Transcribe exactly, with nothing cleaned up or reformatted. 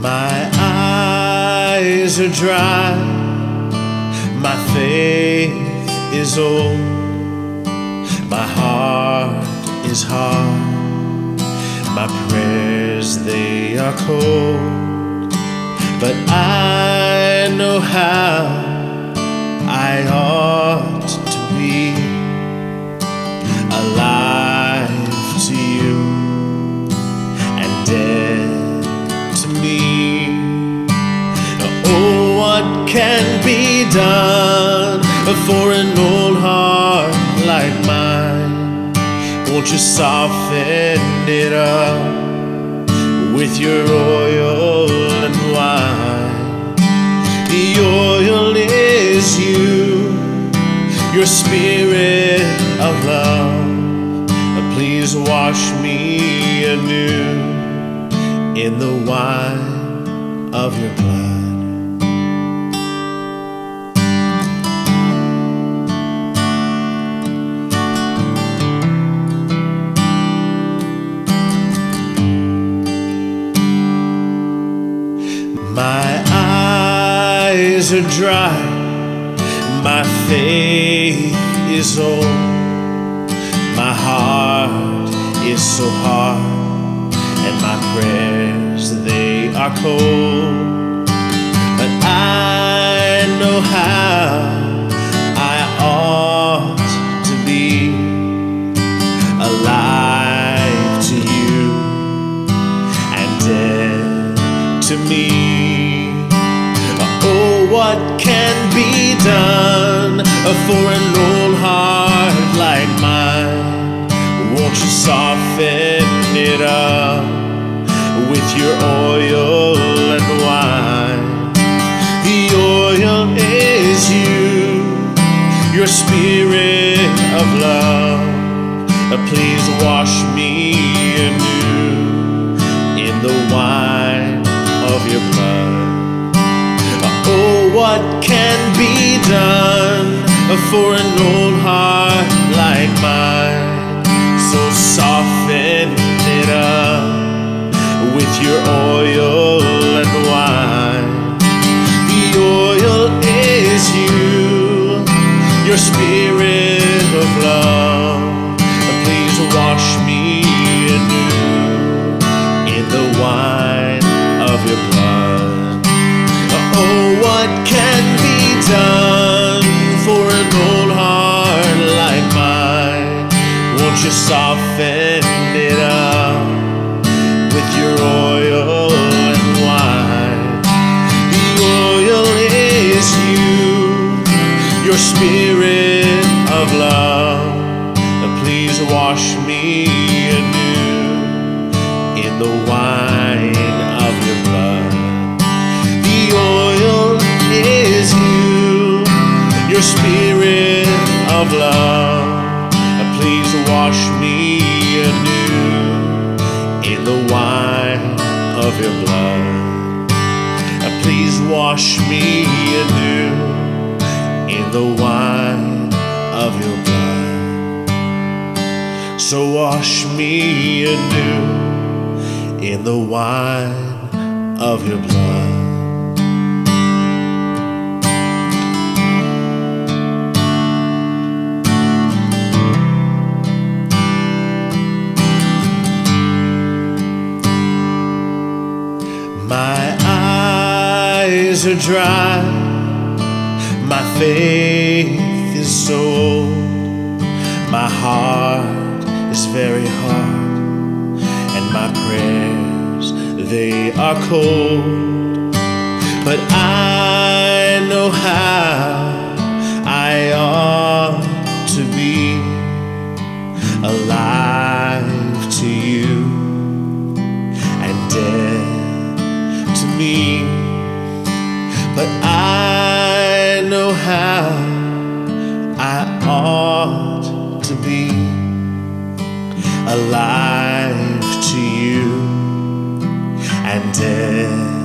My eyes are dry, my faith is old, my heart is hard, my prayers they are cold, but I know how I ought to be alive to you and dead to me. Oh, what can be done for an old heart like mine? Won't you soften it up with your oil and wine? The oil is you, your spirit of love. Please wash me anew in the wine of your blood. My eyes are dry, my faith is old, my heart is so hard, and my prayers they are cold, but I know how I ought to be alive to you and dead to me. Oh, what can be done for an old heart like mine? Won't you soften it up with your oil and wine? The oil is you, your spirit of love. Please wash me anew in the wine of your blood. Oh, what can be done for an old heart like mine? So soften it up with your oil and wine. The oil is you, your spirit of love. Please wash me anew in the wine of your blood. Oh, what can be done for an old heart like mine? Won't you soften it up with your oil and wine? The oil is you, your spirit of love. Please wash me anew in the wine of your blood. The oil is you, your spirit of love. Please wash me anew in the wine of your blood. Please wash me anew in the wine of your blood. So wash me anew in the wine of your blood. My eyes are dry, my faith is so old, my heart is very hard, and my prayers they are cold, but I know how I ought to be alive to you and dead to me, but I know how I ought to be alive to you and dead